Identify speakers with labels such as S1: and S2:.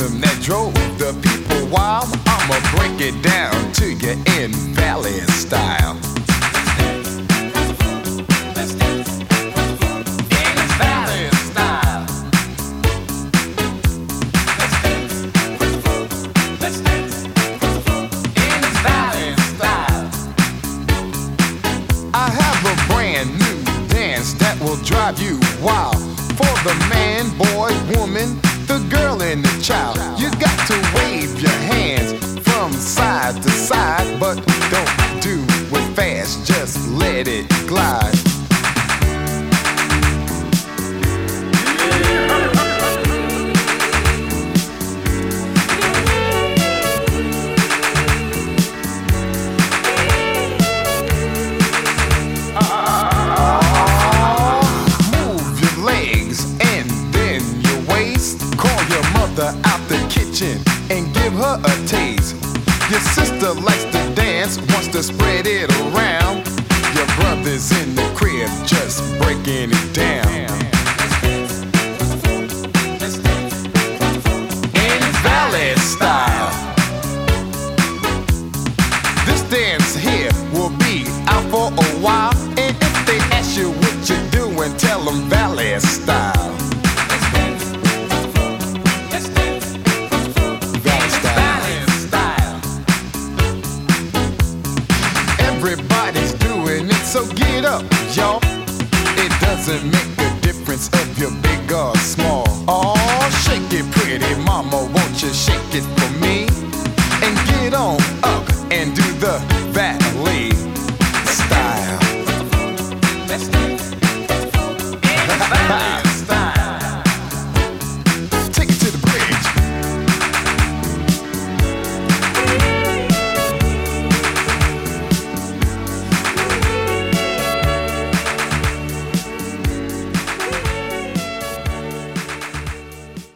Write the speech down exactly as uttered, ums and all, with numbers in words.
S1: rhythm that drove the people wild. I'ma break it down to you in valley style. Drive you wild. For the man, boy, woman, the girl and the child. You got to wave your hands from side to side, but don't do it fast, just let it glide. Out the kitchen and give her a taste. Your sister likes to dance, wants to spread it around. Your brother's in the crib just breaking it down. In valley style. This dance here will be out for a while. And if they ask you what you're doing, tell them valley style. Everybody's doing it, so get up, y'all. It doesn't make a difference if you're big or small.